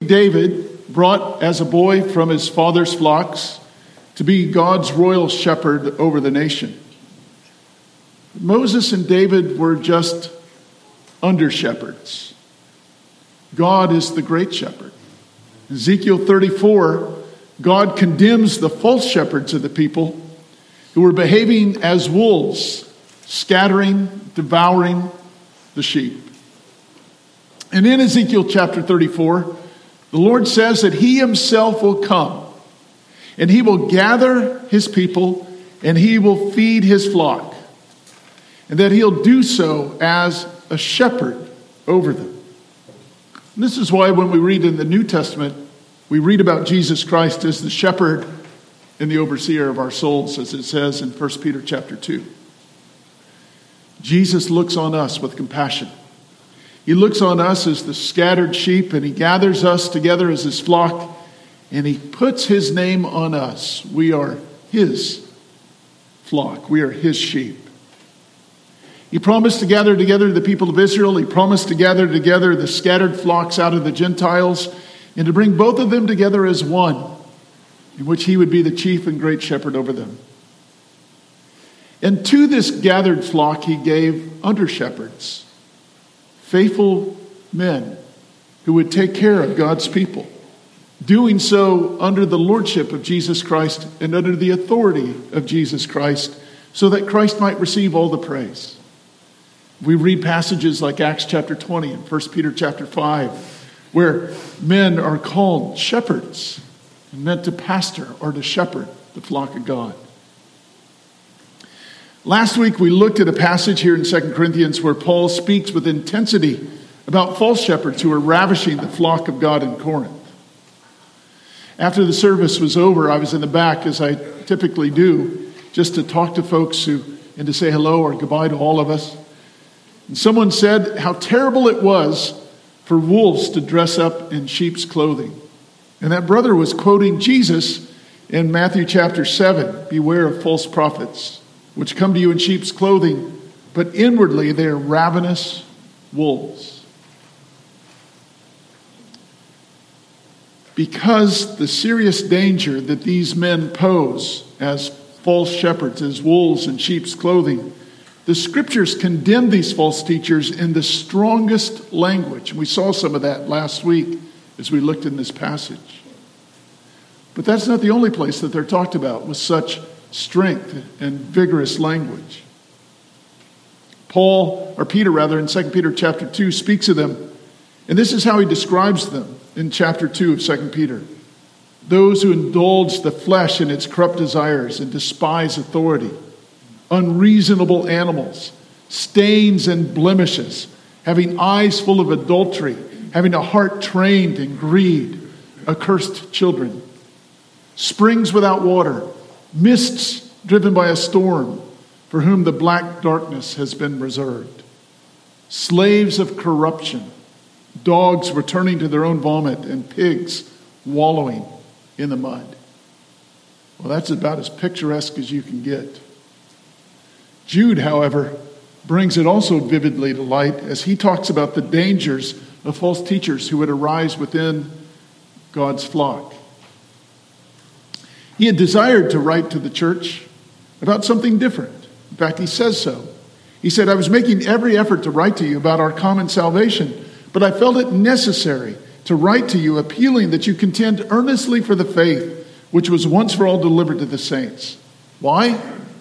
David, brought as a boy from his father's flocks to be God's royal shepherd over the nation. Moses and David were just under shepherds. God is the great shepherd. Ezekiel 34, God condemns the false shepherds of the people who were behaving as wolves, scattering, devouring the sheep. And in Ezekiel chapter 34, the Lord says that he himself will come and he will gather his people and he will feed his flock. And that he'll do so as a shepherd over them. And this is why when we read in the New Testament, we read about Jesus Christ as the shepherd and the overseer of our souls, as it says in 1 Peter chapter 2. Jesus looks on us with compassion. He looks on us as the scattered sheep, and he gathers us together as his flock, and he puts his name on us. We are his flock. We are his sheep. He promised to gather together the people of Israel. He promised to gather together the scattered flocks out of the Gentiles and to bring both of them together as one, in which he would be the chief and great shepherd over them. And to this gathered flock he gave under-shepherds, faithful men who would take care of God's people, doing so under the lordship of Jesus Christ and under the authority of Jesus Christ, so that Christ might receive all the praise. We read passages like Acts chapter 20 and 1 Peter chapter 5, where men are called shepherds and meant to pastor or to shepherd the flock of God. Last week we looked at a passage here in 2 Corinthians where Paul speaks with intensity about false shepherds who are ravishing the flock of God in Corinth. After the service was over, I was in the back, as I typically do, just to talk to folks and to say hello or goodbye to all of us. And someone said how terrible it was for wolves to dress up in sheep's clothing. And that brother was quoting Jesus in Matthew chapter 7, "Beware of false prophets, which come to you in sheep's clothing, but inwardly they are ravenous wolves." Because the serious danger that these men pose as false shepherds, as wolves in sheep's clothing, the scriptures condemn these false teachers in the strongest language. We saw some of that last week as we looked in this passage. But that's not the only place that they're talked about with such strength and vigorous language. Peter in 2 Peter chapter 2 speaks of them, and this is how he describes them in chapter 2 of 2 Peter. Those who indulge the flesh in its corrupt desires and despise authority, unreasonable animals, stains and blemishes, having eyes full of adultery, having a heart trained in greed, accursed children, springs without water, mists driven by a storm, for whom the black darkness has been reserved, slaves of corruption, dogs returning to their own vomit, and pigs wallowing in the mud. Well, that's about as picturesque as you can get. Jude, however, brings it also vividly to light as he talks about the dangers of false teachers who would arise within God's flock. He had desired to write to the church about something different. In fact, he says so. He said, "I was making every effort to write to you about our common salvation, but I felt it necessary to write to you, appealing that you contend earnestly for the faith which was once for all delivered to the saints." Why?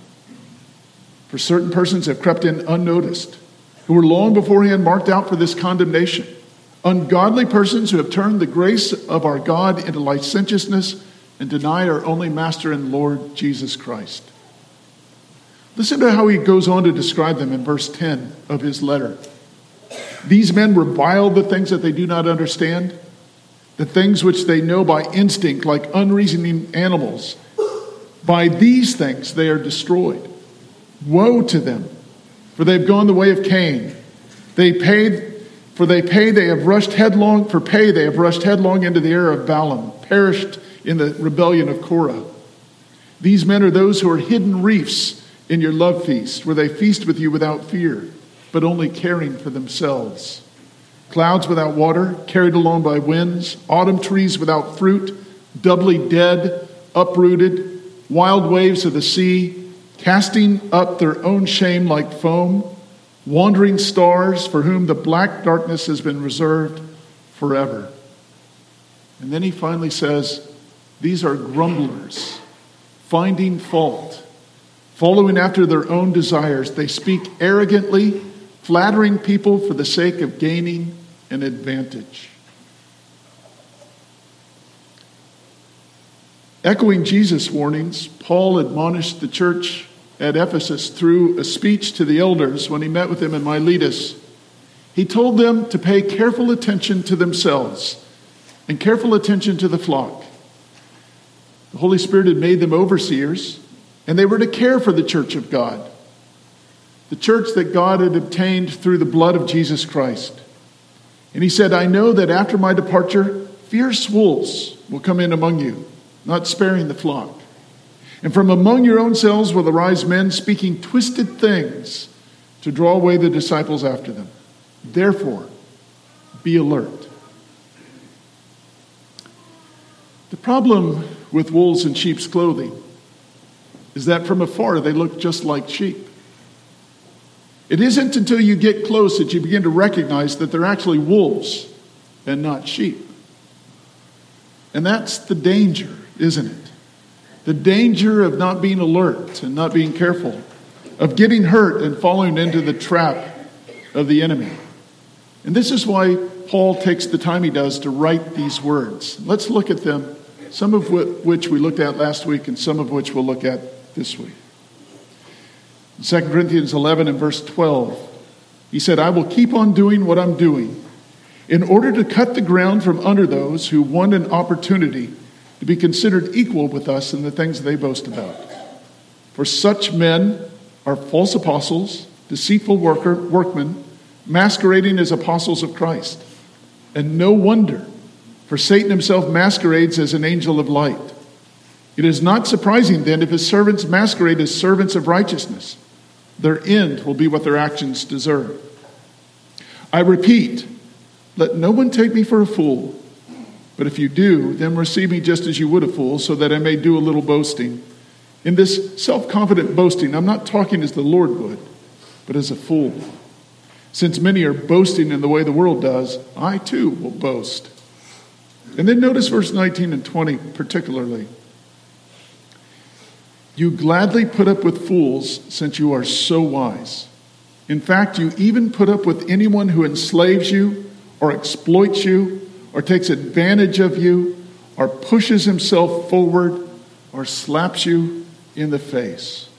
For certain persons have crept in unnoticed, who were long beforehand marked out for this condemnation. Ungodly persons who have turned the grace of our God into licentiousness and deny our only Master and Lord, Jesus Christ. Listen to how he goes on to describe them in verse 10 of his letter. "These men revile the things that they do not understand, the things which they know by instinct, like unreasoning animals. By these things they are destroyed. Woe to them, for they've gone the way of Cain. They have rushed headlong into the error of Balaam, perished in the rebellion of Korah. These men are those who are hidden reefs in your love feast, where they feast with you without fear, but only caring for themselves. clouds without water, carried along by winds, autumn trees without fruit, doubly dead, uprooted, wild waves of the sea, casting up their own shame like foam, wandering stars for whom the black darkness has been reserved forever. And then he finally says, these are grumblers, finding fault, following after their own desires. They speak arrogantly, flattering people for the sake of gaining an advantage. Echoing Jesus' warnings, Paul admonished the church at Ephesus through a speech to the elders when he met with them in Miletus. He told them to pay careful attention to themselves and careful attention to the flock. The Holy Spirit had made them overseers, and they were to care for the church of God, the church that God had obtained through the blood of Jesus Christ. And he said, I know that after my departure, fierce wolves will come in among you, not sparing the flock. And from among your own selves will arise men speaking twisted things to draw away the disciples after them. Therefore, be alert. The problem with wolves in sheep's clothing is that from afar they look just like sheep. It isn't until you get close that you begin to recognize that they're actually wolves and not sheep. And that's the danger, isn't it? The danger of not being alert and not being careful, of getting hurt and falling into the trap of the enemy. And this is why Paul takes the time he does to write these words. Let's look at them, some of which we looked at last week and some of which we'll look at this week. In 2 Corinthians 11 and verse 12, he said, I will keep on doing what I'm doing in order to cut the ground from under those who want an opportunity to be considered equal with us in the things they boast about. For such men are false apostles, deceitful workmen, masquerading as apostles of Christ. And no wonder, for Satan himself masquerades as an angel of light. It is not surprising then if his servants masquerade as servants of righteousness. Their end will be what their actions deserve. I repeat, let no one take me for a fool. But if you do, then receive me just as you would a fool, so that I may do a little boasting. In this self-confident boasting, I'm not talking as the Lord would, but as a fool. Since many are boasting in the way the world does, I too will boast. And then notice verse 19 and 20 particularly. You gladly put up with fools since you are so wise. In fact, you even put up with anyone who enslaves you or exploits you or takes advantage of you, or pushes himself forward, or slaps you in the face.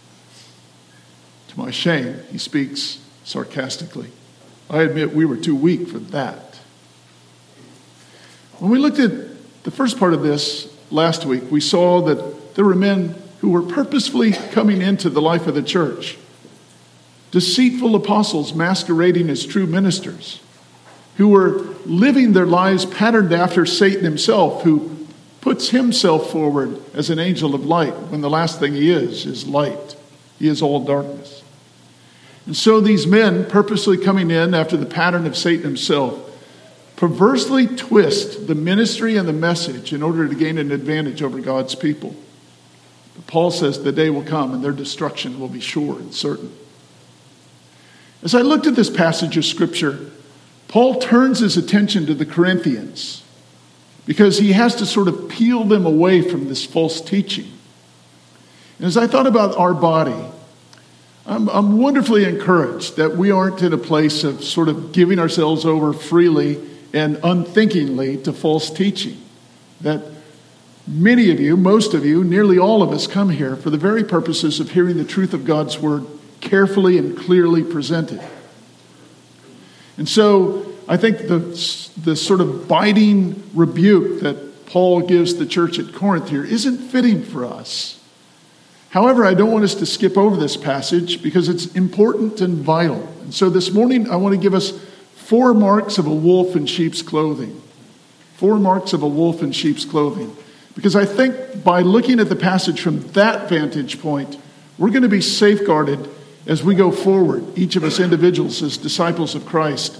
To my shame, he speaks sarcastically. I admit we were too weak for that. When we looked at the first part of this last week, we saw that there were men who were purposefully coming into the life of the church. Deceitful apostles masquerading as true ministers, who were living their lives patterned after Satan himself, who puts himself forward as an angel of light when the last thing he is light. He is all darkness. And so these men, purposely coming in after the pattern of Satan himself, perversely twist the ministry and the message in order to gain an advantage over God's people. But Paul says the day will come and their destruction will be sure and certain. As I looked at this passage of Scripture, Paul turns his attention to the Corinthians because he has to sort of peel them away from this false teaching. And as I thought about our body, I'm wonderfully encouraged that we aren't in a place of sort of giving ourselves over freely and unthinkingly to false teaching. That many of you, most of you, nearly all of us come here for the very purposes of hearing the truth of God's word carefully and clearly presented. And so I think the sort of biting rebuke that Paul gives the church at Corinth here isn't fitting for us. However, I don't want us to skip over this passage because it's important and vital. And so this morning I want to give us 4 marks of a wolf in sheep's clothing. 4 marks of a wolf in sheep's clothing. Because I think by looking at the passage from that vantage point, we're going to be safeguarded as we go forward, each of us individuals as disciples of Christ,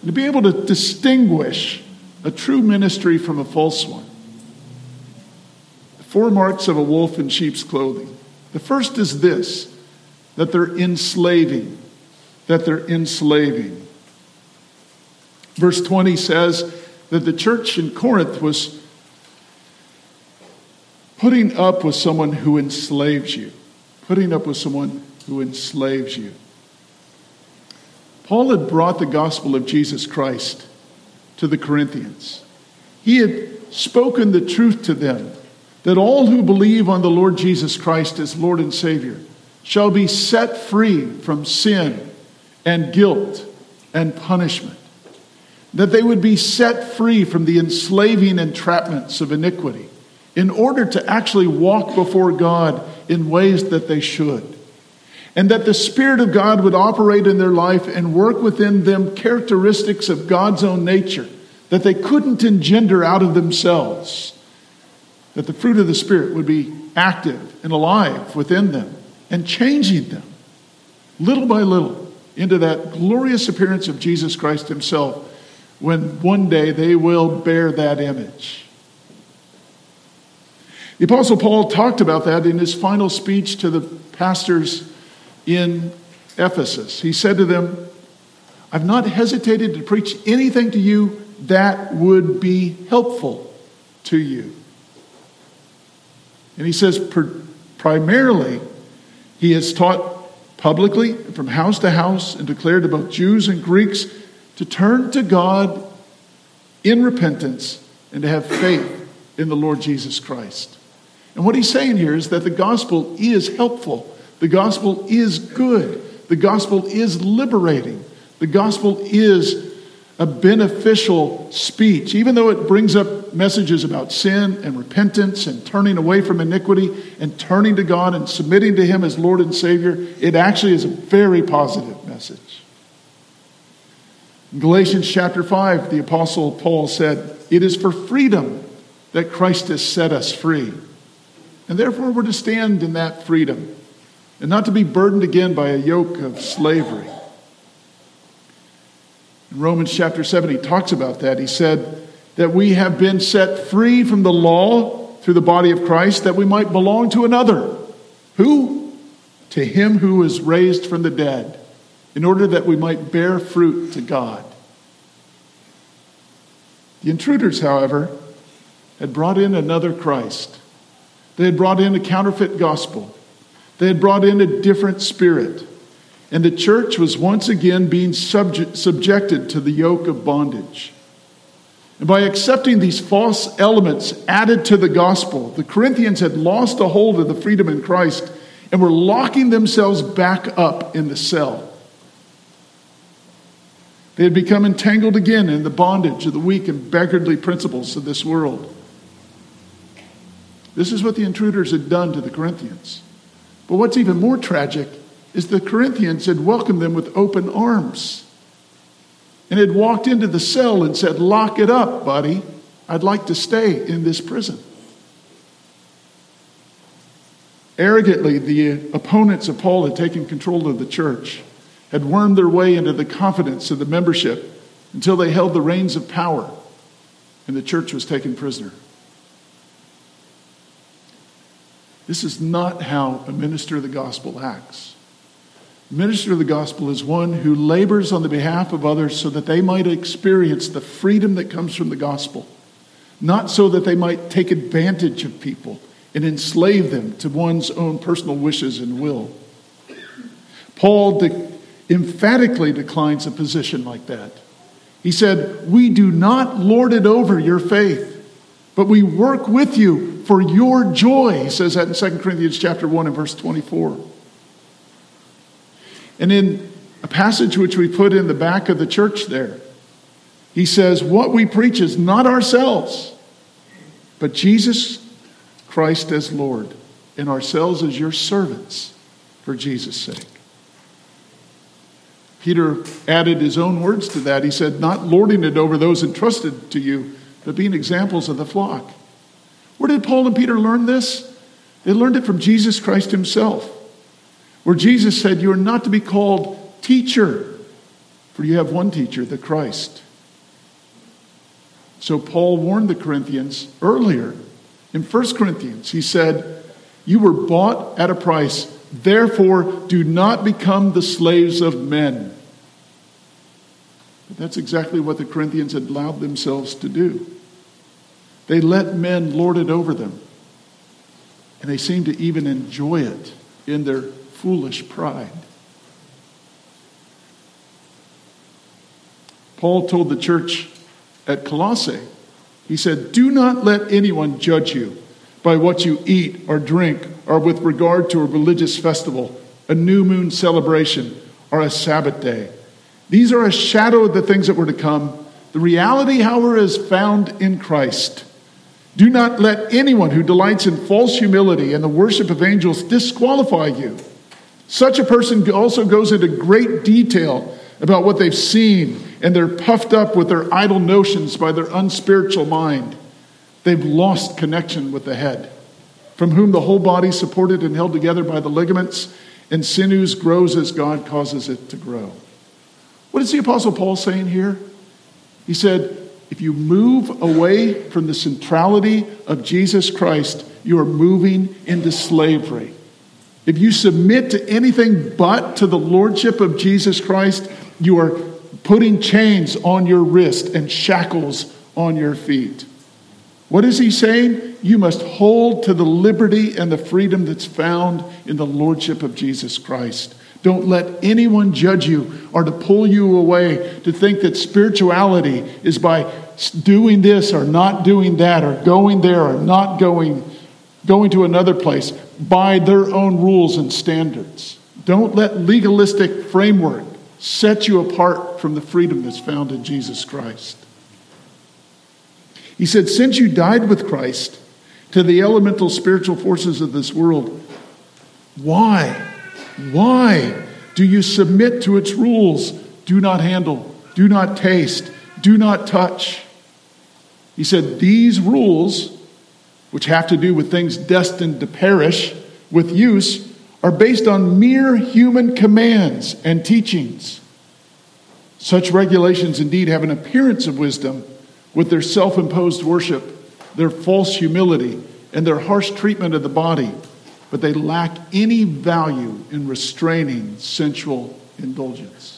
and to be able to distinguish a true ministry from a false one. The 4 marks of a wolf in sheep's clothing. The first is this, that they're enslaving. Verse 20 says that the church in Corinth was putting up with someone who enslaves you. Paul had brought the gospel of Jesus Christ to the Corinthians. He had spoken the truth to them, that all who believe on the Lord Jesus Christ as Lord and Savior shall be set free from sin and guilt and punishment. That they would be set free from the enslaving entrapments of iniquity in order to actually walk before God in ways that they should. And that the Spirit of God would operate in their life and work within them characteristics of God's own nature that they couldn't engender out of themselves. That the fruit of the Spirit would be active and alive within them and changing them little by little into that glorious appearance of Jesus Christ himself, when one day they will bear that image. The Apostle Paul talked about that in his final speech to the pastors in Ephesus. He said to them, I've not hesitated to preach anything to you that would be helpful to you. And he says, primarily, he has taught publicly from house to house and declared to both Jews and Greeks to turn to God in repentance and to have faith in the Lord Jesus Christ. And what he's saying here is that the gospel is helpful. The gospel is good. The gospel is liberating. The gospel is a beneficial speech. Even though it brings up messages about sin and repentance and turning away from iniquity and turning to God and submitting to him as Lord and Savior, it actually is a very positive message. In Galatians chapter 5, the Apostle Paul said, it is for freedom that Christ has set us free. And therefore we're to stand in that freedom and not to be burdened again by a yoke of slavery. In Romans chapter 7, he talks about that. He said that we have been set free from the law through the body of Christ, that we might belong to another. Who? To him who was raised from the dead, in order that we might bear fruit to God. The intruders, however, had brought in another Christ. They had brought in a counterfeit gospel. They had brought in a different spirit. And the church was once again being subjected to the yoke of bondage. And by accepting these false elements added to the gospel, the Corinthians had lost a hold of the freedom in Christ and were locking themselves back up in the cell. They had become entangled again in the bondage of the weak and beggarly principles of this world. This is what the intruders had done to the Corinthians. But what's even more tragic is the Corinthians had welcomed them with open arms and had walked into the cell and said, lock it up, buddy. I'd like to stay in this prison. Arrogantly, the opponents of Paul had taken control of the church, had wormed their way into the confidence of the membership until they held the reins of power and the church was taken prisoner. This is not how a minister of the gospel acts. A minister of the gospel is one who labors on the behalf of others so that they might experience the freedom that comes from the gospel, not so that they might take advantage of people and enslave them to one's own personal wishes and will. Paul emphatically declines a position like that. He said, we do not lord it over your faith, but we work with you for your joy. He says that in 2 Corinthians chapter 1 and verse 24. And in a passage which we put in the back of the church there, he says, what we preach is not ourselves, but Jesus Christ as Lord, and ourselves as your servants for Jesus' sake. Peter added his own words to that. He said, not lording it over those entrusted to you, but being examples of the flock. Where did Paul and Peter learn this? They learned it from Jesus Christ himself, where Jesus said, you are not to be called teacher, For you have one teacher, the Christ. So Paul warned the Corinthians earlier. In 1 Corinthians, he said, you were bought at a price. Therefore, do not become the slaves of men. But that's exactly what the Corinthians had allowed themselves to do. They let men lord it over them. And they seemed to even enjoy it in their foolish pride. Paul told the church at Colossae, he said, do not let anyone judge you by what you eat or drink or with regard to a religious festival, a new moon celebration, or a Sabbath day. These are a shadow of the things that were to come. The reality, however, is found in Christ. Do not let anyone who delights in false humility and the worship of angels disqualify you. Such a person also goes into great detail about what they've seen, and they're puffed up with their idle notions by their unspiritual mind. They've lost connection with the head, from whom the whole body, supported and held together by the ligaments and sinews, grows as God causes it to grow. What is the Apostle Paul saying here? He said, if you move away from the centrality of Jesus Christ, you are moving into slavery. If you submit to anything but to the lordship of Jesus Christ, you are putting chains on your wrist and shackles on your feet. What is he saying? You must hold to the liberty and the freedom that's found in the lordship of Jesus Christ. Don't let anyone judge you or to pull you away to think that spirituality is by doing this or not doing that or going there or not going to another place by their own rules and standards. Don't let legalistic framework set you apart from the freedom that's found in Jesus Christ. He said, since you died with Christ to the elemental spiritual forces of this world, why do you submit to its rules? Do not handle, do not taste, do not touch. He said, these rules, which have to do with things destined to perish with use, are based on mere human commands and teachings. Such regulations indeed have an appearance of wisdom with their self-imposed worship, their false humility, and their harsh treatment of the body, but they lack any value in restraining sensual indulgence.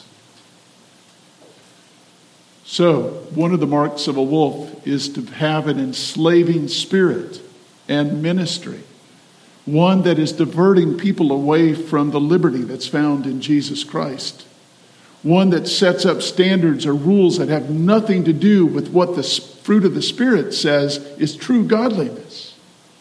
So, one of the marks of a wolf is to have an enslaving spirit and ministry, one that is diverting people away from the liberty that's found in Jesus Christ, one that sets up standards or rules that have nothing to do with what the fruit of the Spirit says is true godliness.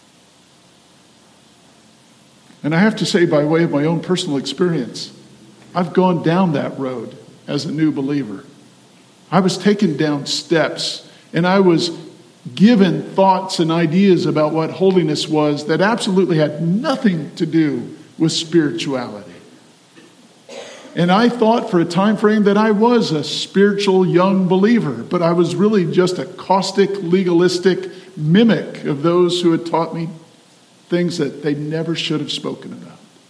And I have to say, by way of my own personal experience, I've gone down that road as a new believer. I was taken down steps, and I was given thoughts and ideas about what holiness was that absolutely had nothing to do with spirituality. And I thought for a time frame that I was a spiritual young believer, but I was really just a caustic, legalistic mimic of those who had taught me things that they never should have spoken about.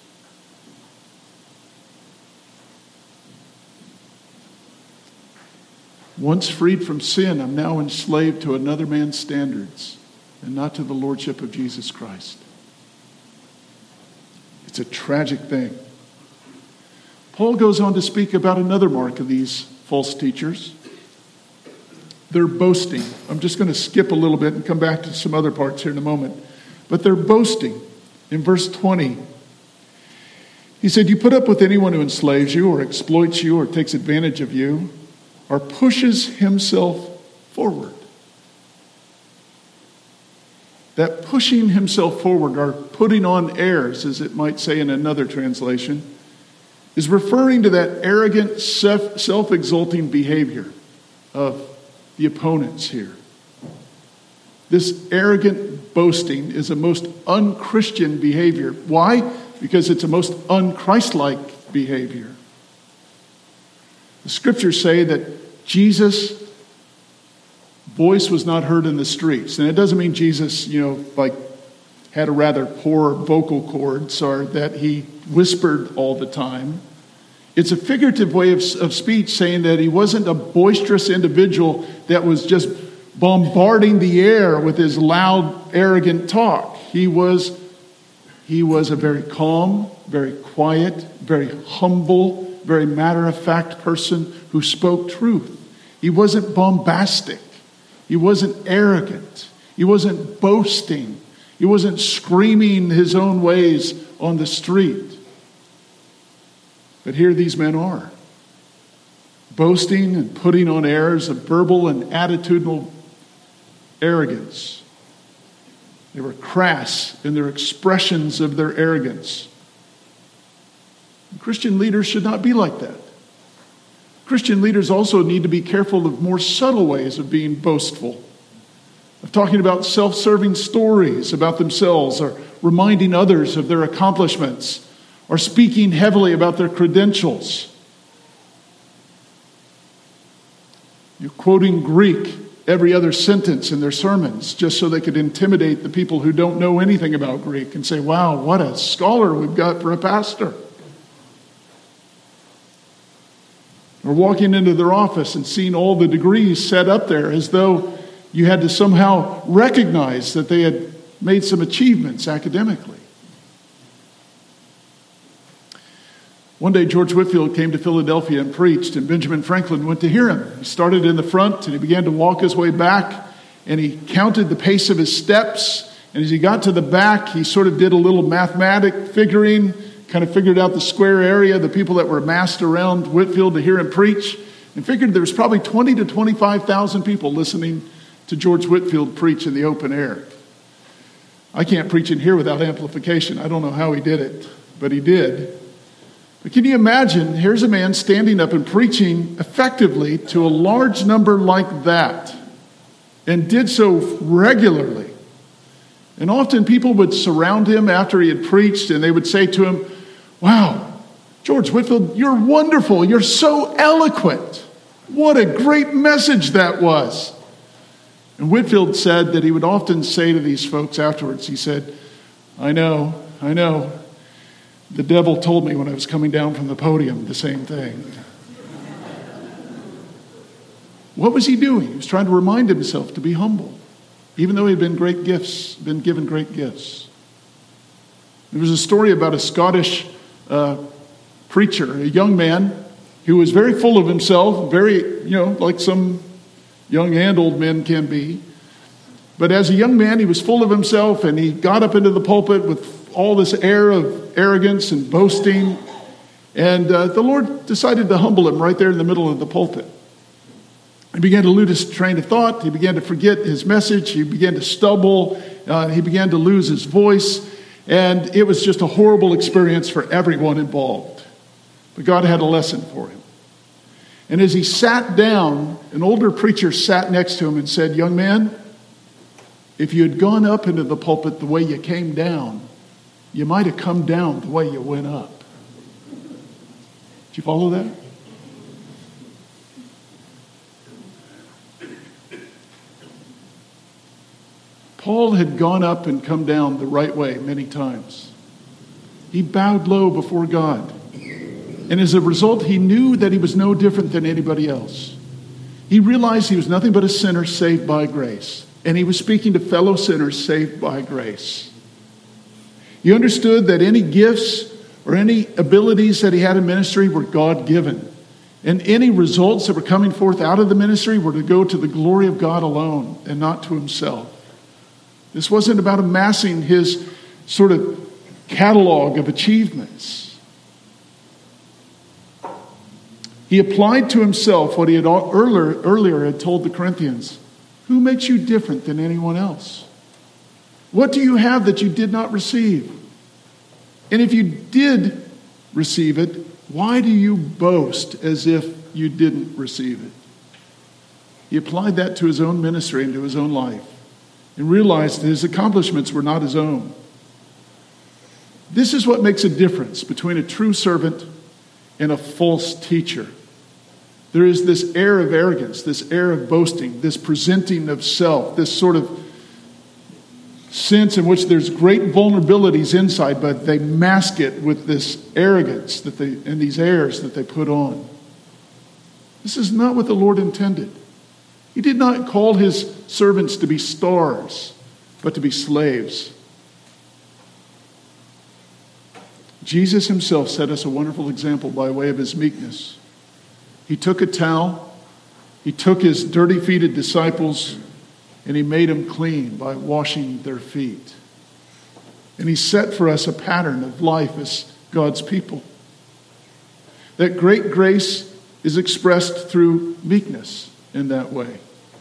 Once freed from sin, I'm now enslaved to another man's standards and not to the lordship of Jesus Christ. It's a tragic thing. Paul goes on to speak about another mark of these false teachers. They're boasting. I'm just going to skip a little bit and come back to some other parts here in a moment. But they're boasting. In verse 20, he said, you put up with anyone who enslaves you or exploits you or takes advantage of you or pushes himself forward. That pushing himself forward or putting on airs, as it might say in another translation, is referring to that arrogant, self-exalting behavior of the opponents here. This arrogant boasting is a most unchristian behavior. Why? Because it's a most unchristlike behavior. The scriptures say that Jesus' voice was not heard in the streets. And it doesn't mean Jesus, had a rather poor vocal cords or that he whispered all the time. It's a figurative way of speech, saying that he wasn't a boisterous individual that was just bombarding the air with his loud, arrogant talk. He was a very calm, very quiet, very humble, very matter-of-fact person who spoke truth. He wasn't bombastic. He wasn't arrogant. He wasn't boasting. He wasn't screaming his own ways on the street. But here these men are, boasting and putting on airs of verbal and attitudinal arrogance. They were crass in their expressions of their arrogance. Christian leaders should not be like that. Christian leaders also need to be careful of more subtle ways of being boastful, of talking about self-serving stories about themselves, or reminding others of their accomplishments, or speaking heavily about their credentials. You're quoting Greek every other sentence in their sermons just so they could intimidate the people who don't know anything about Greek and say, wow, what a scholar we've got for a pastor. Or walking into their office and seeing all the degrees set up there as though you had to somehow recognize that they had made some achievements academically. One day, George Whitefield came to Philadelphia and preached, and Benjamin Franklin went to hear him. He started in the front, and he began to walk his way back, and he counted the pace of his steps, and as he got to the back, he sort of did a little mathematic figuring, kind of figured out the square area, the people that were massed around Whitefield to hear him preach, and figured there was probably 20 to 25,000 people listening to George Whitefield preach in the open air. I can't preach in here without amplification. I don't know how he did it, but he did. But can you imagine, here's a man standing up and preaching effectively to a large number like that, and did so regularly. And often people would surround him after he had preached, and they would say to him, wow, George Whitefield, you're wonderful. You're so eloquent. What a great message that was. And Whitefield said that he would often say to these folks afterwards, he said, I know. The devil told me when I was coming down from the podium the same thing. What was he doing? He was trying to remind himself to be humble, even though he had been given great gifts. There was a story about a Scottish preacher, a young man who was very full of himself, very, like some young and old men can be. But as a young man, he was full of himself, and he got up into the pulpit with all this air of arrogance and boasting. And the Lord decided to humble him right there in the middle of the pulpit. He began to lose his train of thought. He began to forget his message. He began to stumble. He began to lose his voice. And it was just a horrible experience for everyone involved. But God had a lesson for him. And as he sat down, an older preacher sat next to him and said, young man, if you had gone up into the pulpit the way you came down, you might have come down the way you went up. Did you follow that? Paul had gone up and come down the right way many times. He bowed low before God. And as a result, he knew that he was no different than anybody else. He realized he was nothing but a sinner saved by grace. And he was speaking to fellow sinners saved by grace. He understood that any gifts or any abilities that he had in ministry were God-given. And any results that were coming forth out of the ministry were to go to the glory of God alone and not to himself. This wasn't about amassing his sort of catalog of achievements. He applied to himself what he had earlier had told the Corinthians. Who makes you different than anyone else? What do you have that you did not receive? And if you did receive it, why do you boast as if you didn't receive it? He applied that to his own ministry and to his own life and realized that his accomplishments were not his own. This is what makes a difference between a true servant and a false teacher. There is this air of arrogance, this air of boasting, this presenting of self, this sort of sense in which there's great vulnerabilities inside, but they mask it with this arrogance and these airs that they put on. This is not what the Lord intended. He did not call his servants to be stars, but to be slaves. Jesus himself set us a wonderful example by way of his meekness. He took a towel, he took his dirty-feeted disciples, and he made them clean by washing their feet. And he set for us a pattern of life as God's people. That great grace is expressed through meekness in that way.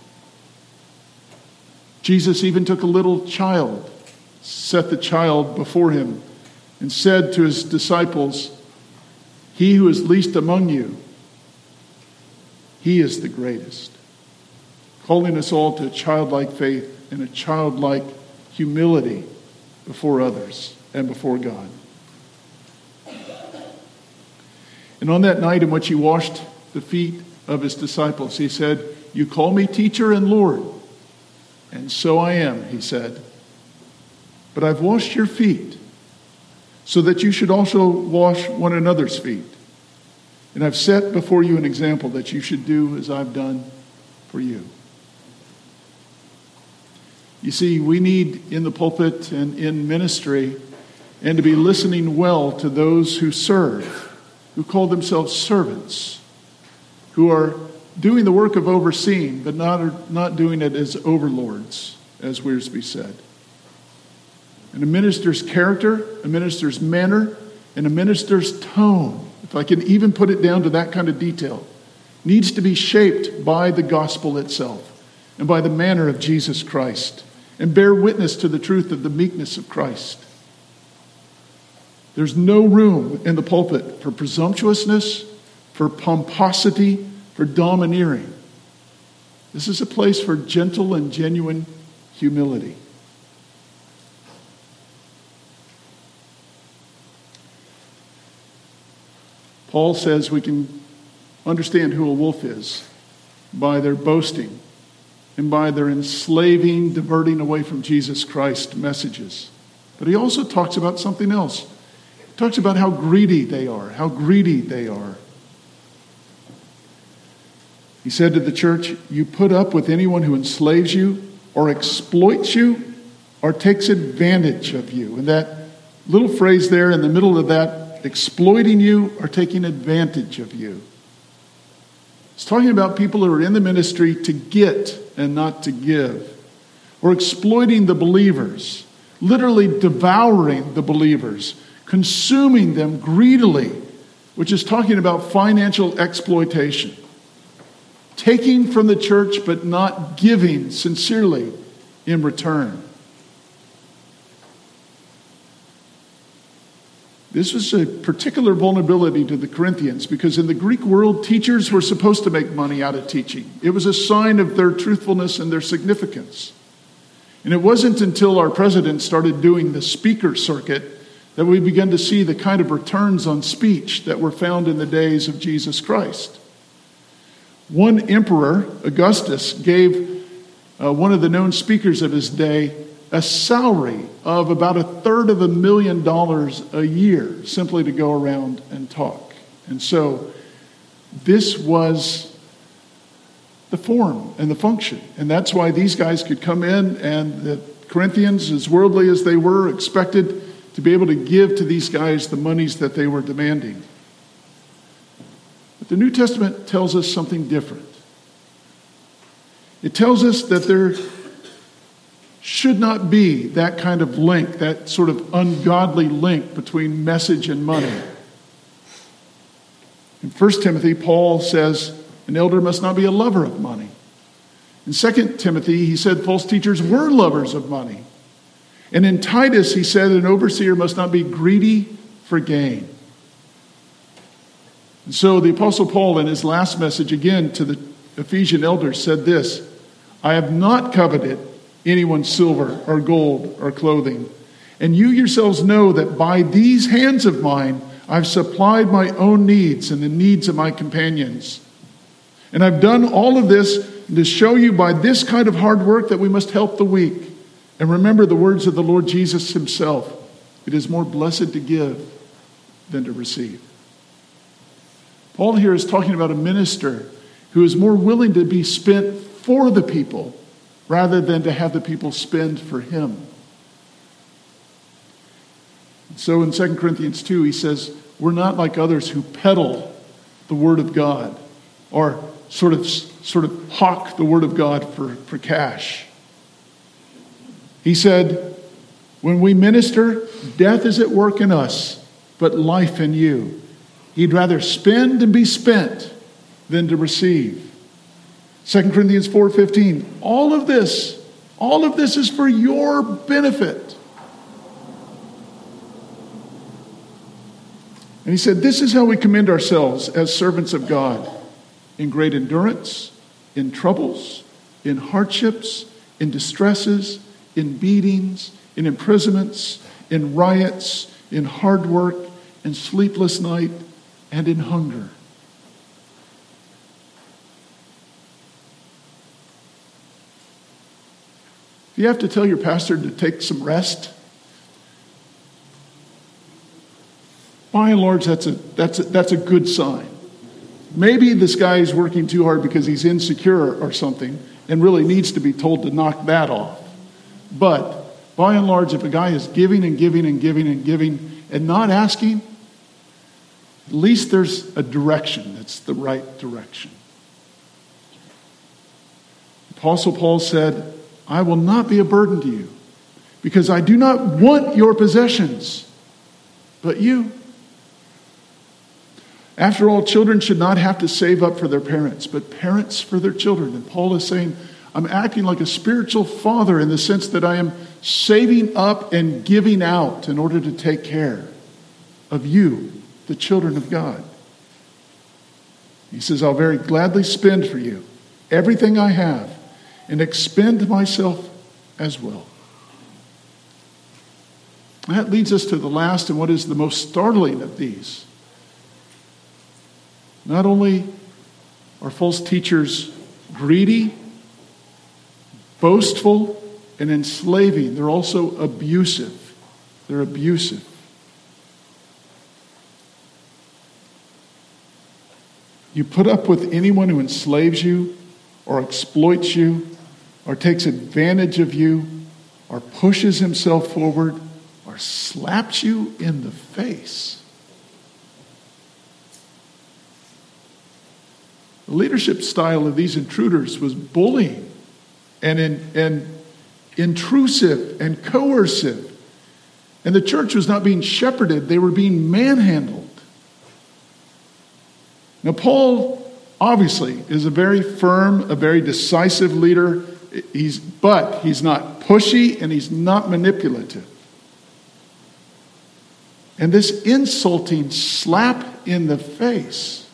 Jesus even took a little child, set the child before him, and said to his disciples, "He who is least among you, he is the greatest." Calling us all to a childlike faith and a childlike humility before others and before God. And on that night in which he washed the feet of his disciples, he said, "You call me teacher and Lord, and so I am," he said. "But I've washed your feet, so that you should also wash one another's feet. And I've set before you an example that you should do as I've done for you." You see, we need in the pulpit and in ministry and to be listening well to those who serve, who call themselves servants, who are doing the work of overseeing, but not doing it as overlords, as Wiersbe said. And a minister's character, a minister's manner, and a minister's tone, if I can even put it down to that kind of detail, needs to be shaped by the gospel itself and by the manner of Jesus Christ, and bear witness to the truth of the meekness of Christ. There's no room in the pulpit for presumptuousness, for pomposity, for domineering. This is a place for gentle and genuine humility. Paul says we can understand who a wolf is by their boasting and by their enslaving, diverting away from Jesus Christ messages. But he also talks about something else. He talks about how greedy they are, He said to the church, "You put up with anyone who enslaves you or exploits you or takes advantage of you." And that little phrase there in the middle of that, exploiting you or taking advantage of you. It's talking about people who are in the ministry to get and not to give, or exploiting the believers, literally devouring the believers, consuming them greedily, which is talking about financial exploitation. Taking from the church but not giving sincerely in return. This was a particular vulnerability to the Corinthians because in the Greek world, teachers were supposed to make money out of teaching. It was a sign of their truthfulness and their significance. And it wasn't until our president started doing the speaker circuit that we began to see the kind of returns on speech that were found in the days of Jesus Christ. One emperor, Augustus, gave one of the known speakers of his day a salary of about $250,000 a year simply to go around and talk. And so this was the form and the function. And that's why these guys could come in, and the Corinthians, as worldly as they were, expected to be able to give to these guys the monies that they were demanding. But the New Testament tells us something different. It tells us that there should not be that kind of link, that sort of ungodly link between message and money. In 1 Timothy, Paul says an elder must not be a lover of money. In 2 Timothy, he said false teachers were lovers of money. And in Titus, he said an overseer must not be greedy for gain. And so the Apostle Paul, in his last message again to the Ephesian elders, said this: "I have not coveted anyone's silver or gold or clothing. And you yourselves know that by these hands of mine, I've supplied my own needs and the needs of my companions. And I've done all of this to show you by this kind of hard work that we must help the weak And remember the words of the Lord Jesus himself. It is more blessed to give than to receive. Paul here is talking about a minister who is more willing to be spent for the people rather than to have the people spend for him. So in 2 Corinthians 2, he says, we're not like others who peddle the word of God or sort of hawk the word of God for cash. He said, when we minister, death is at work in us, but life in you. He'd rather spend and be spent than to receive. 2 Corinthians 4:15, all of this is for your benefit. And he said, this is how we commend ourselves as servants of God, in great endurance, in troubles, in hardships, in distresses, in beatings, in imprisonments, in riots, in hard work, in sleepless night, and in hunger. If you have to tell your pastor to take some rest, by and large, that's a good sign. Maybe this guy is working too hard because he's insecure or something and really needs to be told to knock that off. But by and large, if a guy is giving and giving and giving and giving and not asking, at least there's a direction that's the right direction. Apostle Paul said, I will not be a burden to you because I do not want your possessions, but you. After all, children should not have to save up for their parents, but parents for their children. And Paul is saying, I'm acting like a spiritual father in the sense that I am saving up and giving out in order to take care of you, the children of God. He says, I'll very gladly spend for you everything I have and expend myself as well. That leads us to the last and what is the most startling of these. Not only are false teachers greedy, boastful, and enslaving, they're also abusive. They're abusive. You put up with anyone who enslaves you or exploits you or takes advantage of you or pushes himself forward or slaps you in the face. The leadership style of these intruders was bullying and intrusive and coercive. And the church was not being shepherded, they were being manhandled. Now, Paul obviously is a very firm, a very decisive leader, but he's not pushy and he's not manipulative. And this insulting slap in the face.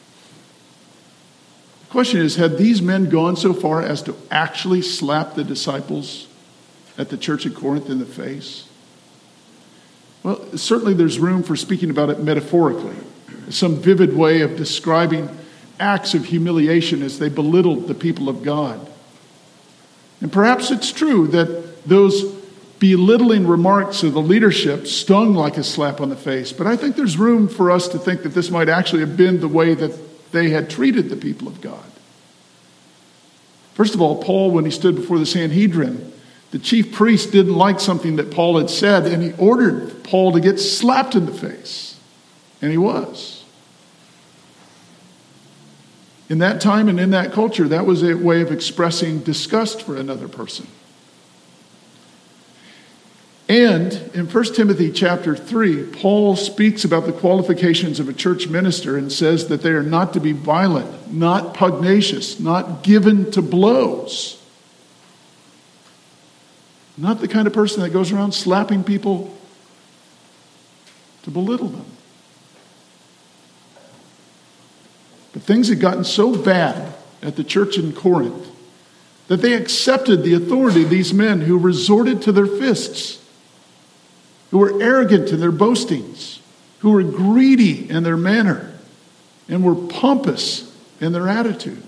The question is, had these men gone so far as to actually slap the disciples at the church at Corinth in the face? Well, certainly there's room for speaking about it metaphorically. Some vivid way of describing acts of humiliation as they belittled the people of God. And perhaps it's true that those belittling remarks of the leadership stung like a slap on the face, but I think there's room for us to think that this might actually have been the way that they had treated the people of God. First of all, Paul, when he stood before the Sanhedrin, the chief priest didn't like something that Paul had said, and he ordered Paul to get slapped in the face. And he was. In that time and in that culture, that was a way of expressing disgust for another person. And in 1 Timothy chapter 3, Paul speaks about the qualifications of a church minister and says that they are not to be violent, not pugnacious, not given to blows. Not the kind of person that goes around slapping people to belittle them. But things had gotten so bad at the church in Corinth that they accepted the authority of these men who resorted to their fists, who were arrogant in their boastings, who were greedy in their manner, and were pompous in their attitude.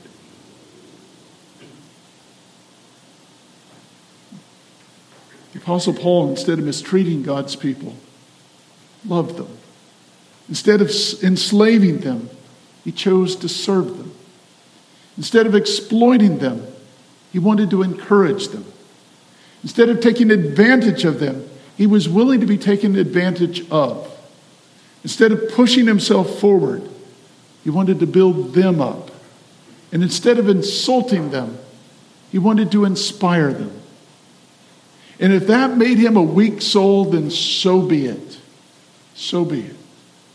The Apostle Paul, instead of mistreating God's people, loved them. Instead of enslaving them, he chose to serve them. Instead of exploiting them, he wanted to encourage them. Instead of taking advantage of them, he was willing to be taken advantage of. Instead of pushing himself forward, he wanted to build them up. And instead of insulting them, he wanted to inspire them. And if that made him a weak soul, then so be it. So be it.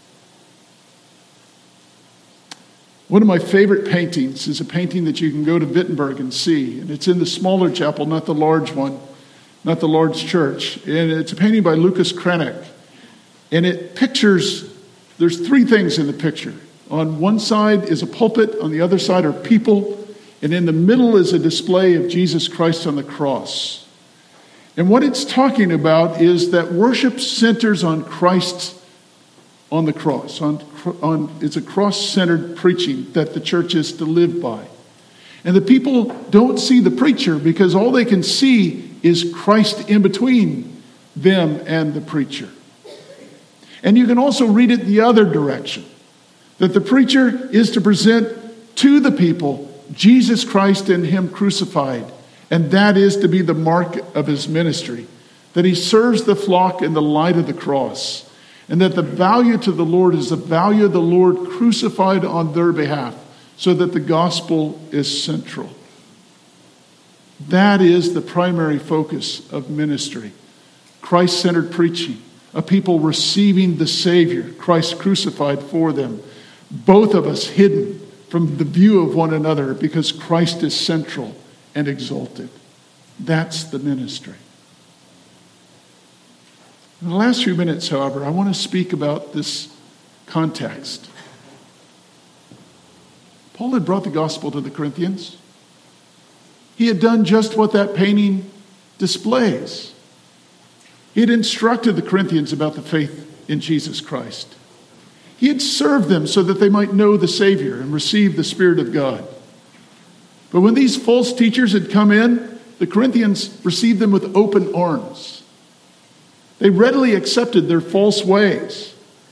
One of my favorite paintings is a painting that you can go to Wittenberg and see. And it's in the smaller chapel, not the large one, not the large church. And it's a painting by Lucas Cranach. And it pictures, there's three things in the picture. On one side is a pulpit, on the other side are people, and in the middle is a display of Jesus Christ on the cross. And what it's talking about is that worship centers on Christ on the cross. It's a cross-centered preaching that the church is to live by. And the people don't see the preacher because all they can see is Christ in between them and the preacher. And you can also read it the other direction, that the preacher is to present to the people Jesus Christ and him crucified. And that is to be the mark of his ministry, that he serves the flock in the light of the cross. And that the value to the Lord is the value of the Lord crucified on their behalf, so that the gospel is central. That is the primary focus of ministry. Christ-centered preaching, a people receiving the Savior, Christ crucified for them. Both of us hidden from the view of one another because Christ is central and exalted. That's the ministry. In the last few minutes, however, I want to speak about this context. Paul had brought the gospel to the Corinthians. He had done just what that painting displays. He had instructed the Corinthians about the faith in Jesus Christ. He had served them so that they might know the Savior and receive the Spirit of God. But when these false teachers had come in, the Corinthians received them with open arms. They readily accepted their false ways.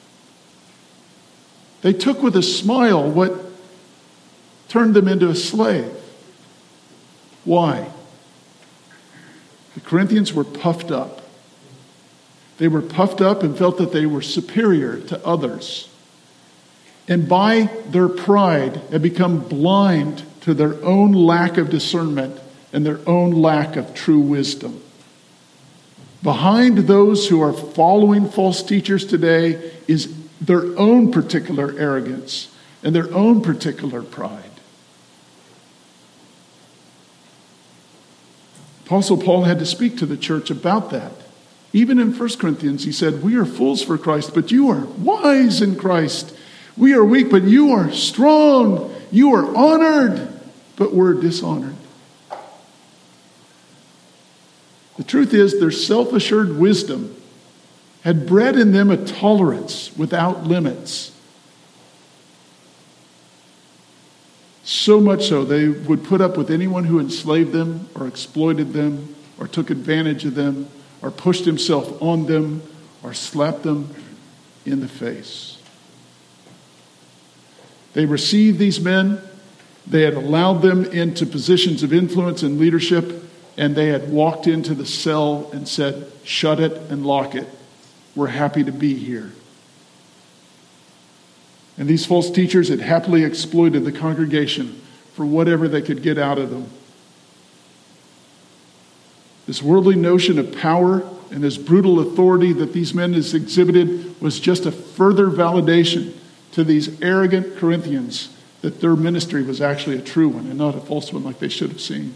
They took with a smile what turned them into a slave. Why? The Corinthians were puffed up. They were puffed up and felt that they were superior to others. And by their pride had become blind to their own lack of discernment and their own lack of true wisdom. Behind those who are following false teachers today is their own particular arrogance and their own particular pride. Apostle Paul had to speak to the church about that. Even in 1 Corinthians, he said, "We are fools for Christ, but you are wise in Christ. We are weak, but you are strong. You are honored, but we're dishonored." The truth is, their self-assured wisdom had bred in them a tolerance without limits. So much so, they would put up with anyone who enslaved them or exploited them or took advantage of them or pushed himself on them or slapped them in the face. They received these men. They had allowed them into positions of influence and leadership. And they had walked into the cell and said, "Shut it and lock it. We're happy to be here." And these false teachers had happily exploited the congregation for whatever they could get out of them. This worldly notion of power and this brutal authority that these men has exhibited was just a further validation to these arrogant Corinthians that their ministry was actually a true one and not a false one like they should have seen.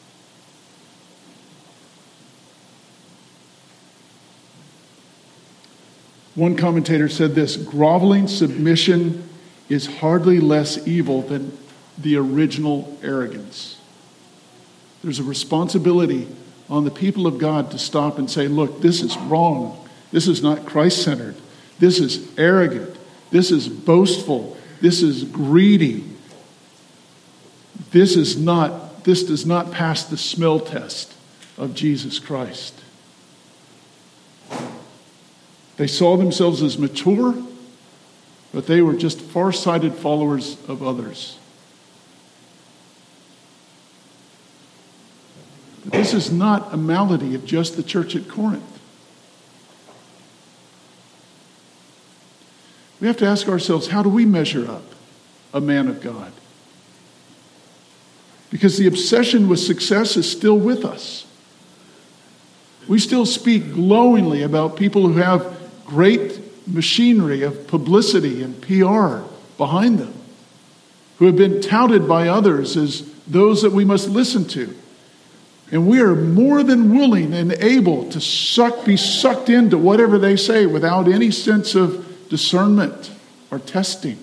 One commentator said this: groveling submission is hardly less evil than the original arrogance. There's a responsibility on the people of God to stop and say, look, this is wrong. This is not Christ-centered. This is arrogant. This is boastful. This is greedy. This does not pass the smell test of Jesus Christ. They saw themselves as mature, but they were just far-sighted followers of others. But this is not a malady of just the church at Corinth. We have to ask ourselves, how do we measure up a man of God? Because the obsession with success is still with us. We still speak glowingly about people who have great machinery of publicity and PR behind them, who have been touted by others as those that we must listen to. And we are more than willing and able to be sucked into whatever they say without any sense of discernment or testing.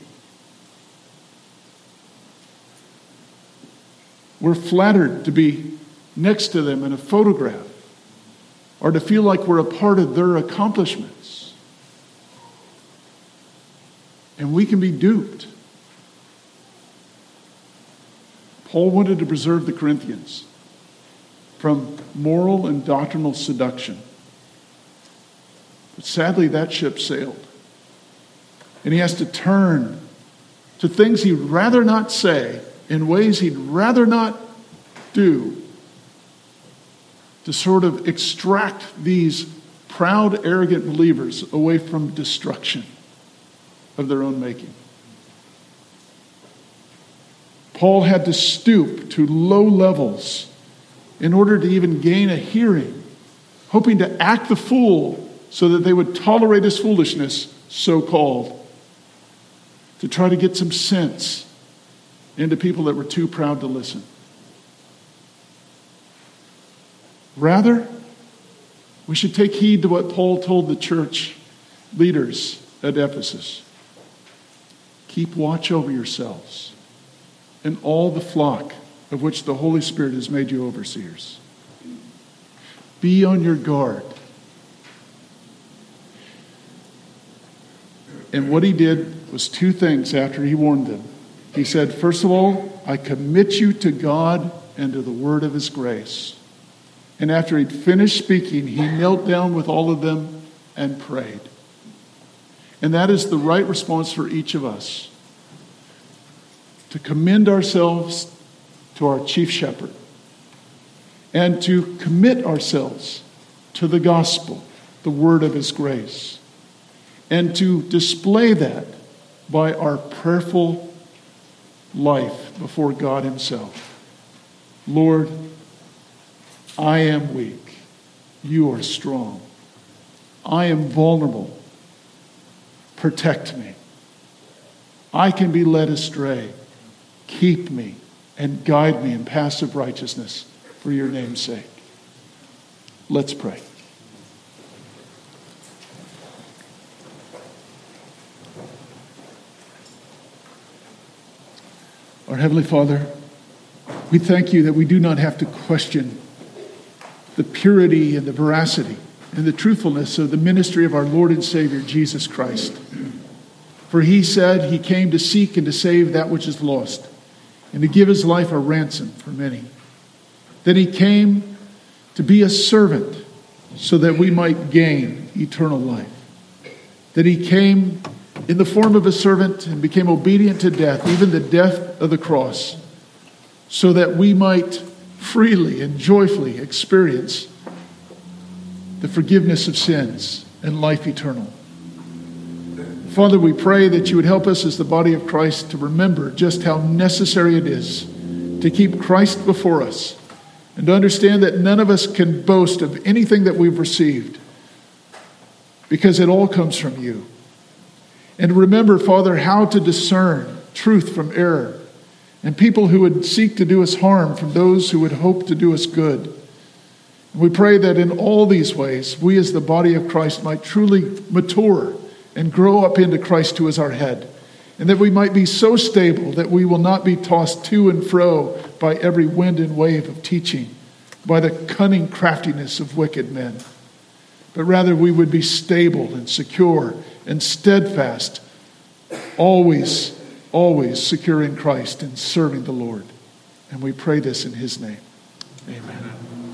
We're flattered to be next to them in a photograph or to feel like we're a part of their accomplishments. And we can be duped. Paul wanted to preserve the Corinthians from moral and doctrinal seduction. But sadly, that ship sailed. And he has to turn to things he'd rather not say, in ways he'd rather not do, to sort of extract these proud, arrogant believers away from destruction of their own making. Paul had to stoop to low levels in order to even gain a hearing, hoping to act the fool so that they would tolerate his foolishness, so-called, to try to get some sense into people that were too proud to listen. Rather, we should take heed to what Paul told the church leaders at Ephesus. Keep watch over yourselves and all the flock of which the Holy Spirit has made you overseers. Be on your guard. And what he did was two things after he warned them. He said, first of all, I commit you to God and to the word of his grace. And after he'd finished speaking, he knelt down with all of them and prayed. And that is the right response for each of us. To commend ourselves to our chief shepherd. And to commit ourselves to the gospel, the word of his grace. And to display that by our prayerful life before God himself. Lord, I am weak. You are strong. I am vulnerable. Protect me. I can be led astray. Keep me and guide me in paths of righteousness for your name's sake. Let's pray. Our Heavenly Father, we thank you that we do not have to question the purity and the veracity and the truthfulness of the ministry of our Lord and Savior, Jesus Christ. For he said he came to seek and to save that which is lost, and to give his life a ransom for many. That he came to be a servant so that we might gain eternal life. That he came in the form of a servant and became obedient to death, even the death of the cross, so that we might freely and joyfully experience the forgiveness of sins and life eternal. Father, we pray that you would help us as the body of Christ to remember just how necessary it is to keep Christ before us and to understand that none of us can boast of anything that we've received because it all comes from you. And remember, Father, how to discern truth from error and people who would seek to do us harm from those who would hope to do us good. We pray that in all these ways, we as the body of Christ might truly mature and grow up into Christ who is our head, and that we might be so stable that we will not be tossed to and fro by every wind and wave of teaching, by the cunning craftiness of wicked men, but rather we would be stable and secure and steadfast, always secure in Christ and serving the Lord. And we pray this in his name. Amen.